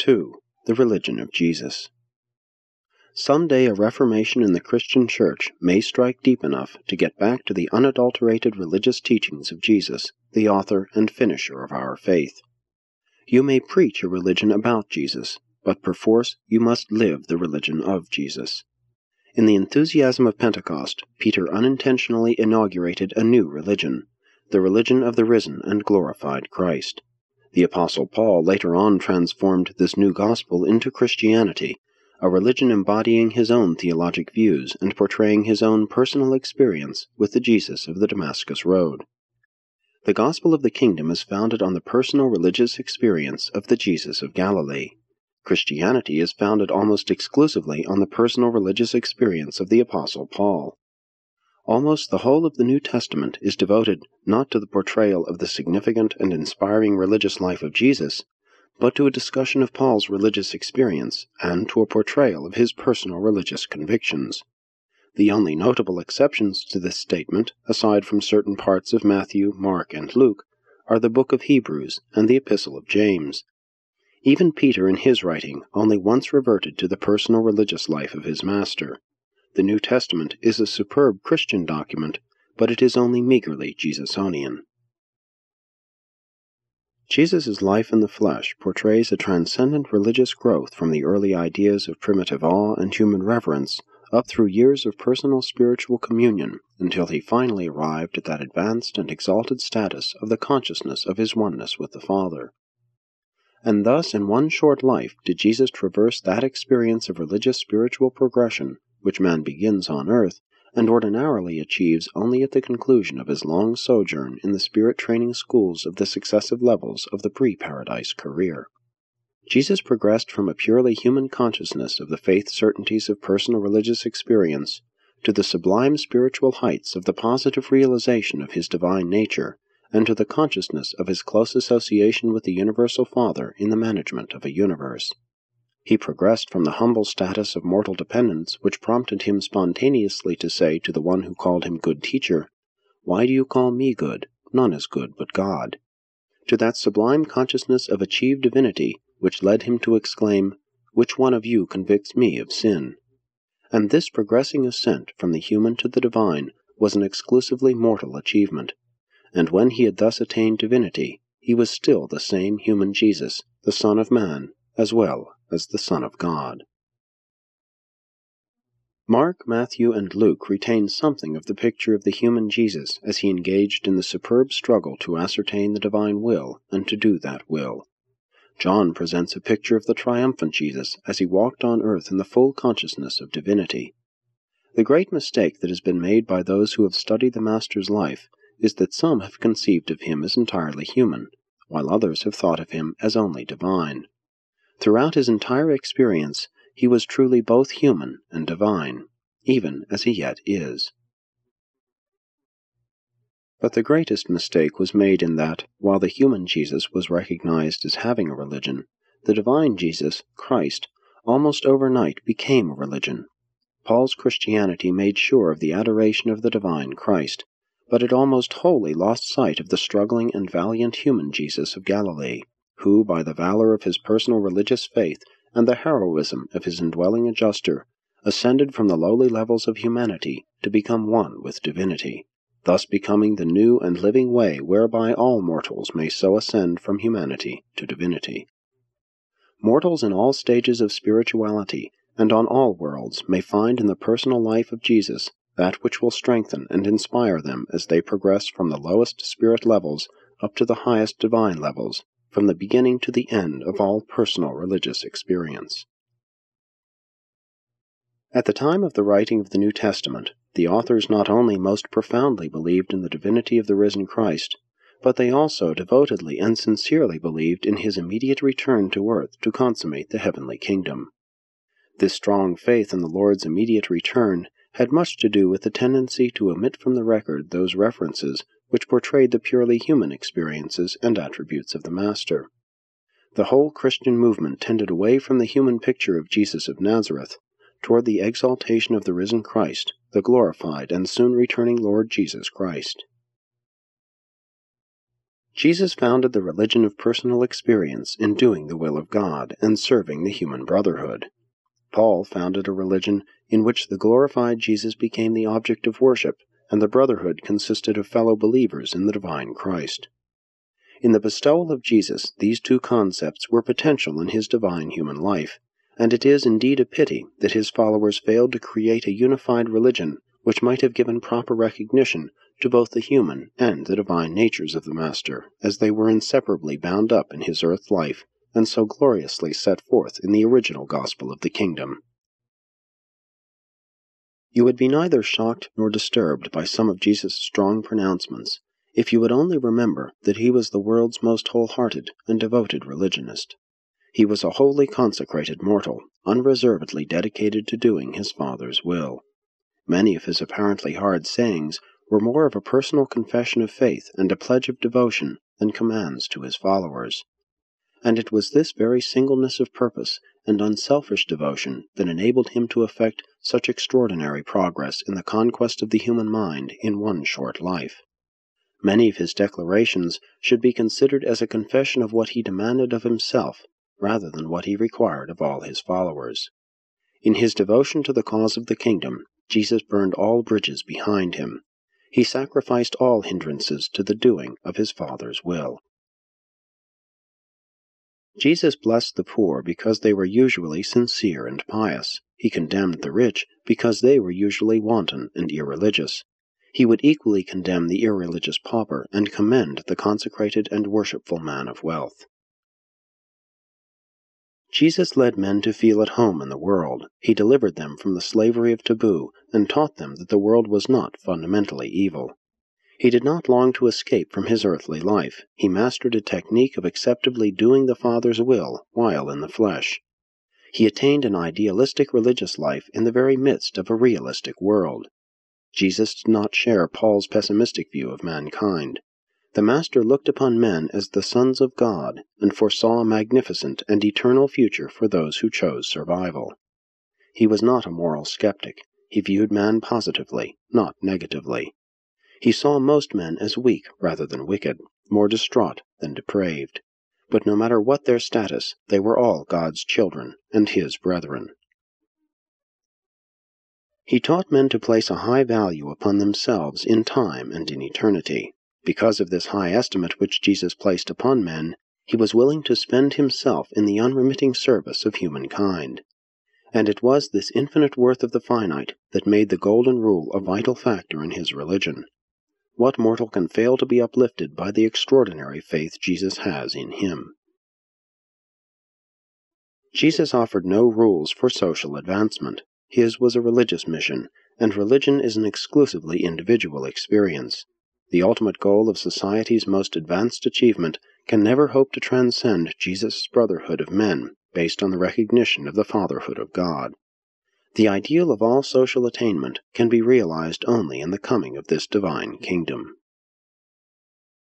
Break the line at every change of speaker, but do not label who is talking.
2. The Religion of Jesus. Someday a reformation in the Christian Church may strike deep enough to get back to the unadulterated religious teachings of Jesus, the author and finisher of our faith. You may preach a religion about Jesus, but perforce you must live the religion of Jesus. In the enthusiasm of Pentecost, Peter unintentionally inaugurated a new religion, the religion of the risen and glorified Christ. The Apostle Paul later on transformed this new gospel into Christianity, a religion embodying his own theologic views and portraying his own personal experience with the Jesus of the Damascus Road. The gospel of the kingdom is founded on the personal religious experience of the Jesus of Galilee. Christianity is founded almost exclusively on the personal religious experience of the Apostle Paul. Almost the whole of the New Testament is devoted not to the portrayal of the significant and inspiring religious life of Jesus, but to a discussion of Paul's religious experience and to a portrayal of his personal religious convictions. The only notable exceptions to this statement, aside from certain parts of Matthew, Mark, and Luke, are the book of Hebrews and the Epistle of James. Even Peter in his writing only once reverted to the personal religious life of his master. The New Testament is a superb Christian document, but it is only meagerly Jesusonian. Jesus' life in the flesh portrays a transcendent religious growth from the early ideas of primitive awe and human reverence up through years of personal spiritual communion until he finally arrived at that advanced and exalted status of the consciousness of his oneness with the Father. And thus in one short life did Jesus traverse that experience of religious spiritual progression which man begins on earth and ordinarily achieves only at the conclusion of his long sojourn in the spirit-training schools of the successive levels of the pre-paradise career. Jesus progressed from a purely human consciousness of the faith certainties of personal religious experience to the sublime spiritual heights of the positive realization of his divine nature and to the consciousness of his close association with the universal Father in the management of a universe. He progressed from the humble status of mortal dependence which prompted him spontaneously to say to the one who called him good teacher, "Why do you call me good? None is good but God," to that sublime consciousness of achieved divinity which led him to exclaim, "Which one of you convicts me of sin?" And this progressing ascent from the human to the divine was an exclusively mortal achievement. And when he had thus attained divinity, he was still the same human Jesus, the Son of Man, as well as the Son of God. Mark, Matthew, and Luke retain something of the picture of the human Jesus as he engaged in the superb struggle to ascertain the divine will and to do that will. John presents a picture of the triumphant Jesus as he walked on earth in the full consciousness of divinity. The great mistake that has been made by those who have studied the Master's life is that some have conceived of him as entirely human, while others have thought of him as only divine. Throughout his entire experience, he was truly both human and divine, even as he yet is. But the greatest mistake was made in that, while the human Jesus was recognized as having a religion, the divine Jesus, Christ, almost overnight became a religion. Paul's Christianity made sure of the adoration of the divine Christ, but it almost wholly lost sight of the struggling and valiant human Jesus of Galilee, who, by the valor of his personal religious faith and the heroism of his indwelling adjuster, ascended from the lowly levels of humanity to become one with divinity, thus becoming the new and living way whereby all mortals may so ascend from humanity to divinity. Mortals in all stages of spirituality and on all worlds may find in the personal life of Jesus that which will strengthen and inspire them as they progress from the lowest spirit levels up to the highest divine levels, from the beginning to the end of all personal religious experience. At the time of the writing of the New Testament, the authors not only most profoundly believed in the divinity of the risen Christ, but they also devotedly and sincerely believed in his immediate return to earth to consummate the heavenly kingdom. This strong faith in the Lord's immediate return had much to do with the tendency to omit from the record those references which portrayed the purely human experiences and attributes of the Master. The whole Christian movement tended away from the human picture of Jesus of Nazareth toward the exaltation of the risen Christ, the glorified and soon returning Lord Jesus Christ. Jesus founded the religion of personal experience in doing the will of God and serving the human brotherhood. Paul founded a religion in which the glorified Jesus became the object of worship, and the brotherhood consisted of fellow believers in the divine Christ. In the bestowal of Jesus, these two concepts were potential in his divine human life, and it is indeed a pity that his followers failed to create a unified religion which might have given proper recognition to both the human and the divine natures of the Master, as they were inseparably bound up in his earth life, and so gloriously set forth in the original gospel of the kingdom. You would be neither shocked nor disturbed by some of Jesus' strong pronouncements, if you would only remember that he was the world's most wholehearted and devoted religionist. He was a wholly consecrated mortal, unreservedly dedicated to doing his Father's will. Many of his apparently hard sayings were more of a personal confession of faith and a pledge of devotion than commands to his followers. And it was this very singleness of purpose and unselfish devotion that enabled him to effect such extraordinary progress in the conquest of the human mind in one short life. Many of his declarations should be considered as a confession of what he demanded of himself, rather than what he required of all his followers. In his devotion to the cause of the kingdom, Jesus burned all bridges behind him. He sacrificed all hindrances to the doing of his Father's will. Jesus blessed the poor because they were usually sincere and pious. He condemned the rich because they were usually wanton and irreligious. He would equally condemn the irreligious pauper and commend the consecrated and worshipful man of wealth. Jesus led men to feel at home in the world. He delivered them from the slavery of taboo and taught them that the world was not fundamentally evil. He did not long to escape from his earthly life. He mastered a technique of acceptably doing the Father's will while in the flesh. He attained an idealistic religious life in the very midst of a realistic world. Jesus did not share Paul's pessimistic view of mankind. The Master looked upon men as the sons of God and foresaw a magnificent and eternal future for those who chose survival. He was not a moral skeptic. He viewed man positively, not negatively. He saw most men as weak rather than wicked, more distraught than depraved. But no matter what their status, they were all God's children and his brethren. He taught men to place a high value upon themselves in time and in eternity. Because of this high estimate which Jesus placed upon men, he was willing to spend himself in the unremitting service of humankind. And it was this infinite worth of the finite that made the golden rule a vital factor in his religion. What mortal can fail to be uplifted by the extraordinary faith Jesus has in him? Jesus offered no rules for social advancement. His was a religious mission, and religion is an exclusively individual experience. The ultimate goal of society's most advanced achievement can never hope to transcend Jesus' brotherhood of men, based on the recognition of the fatherhood of God. The ideal of all social attainment can be realized only in the coming of this divine kingdom.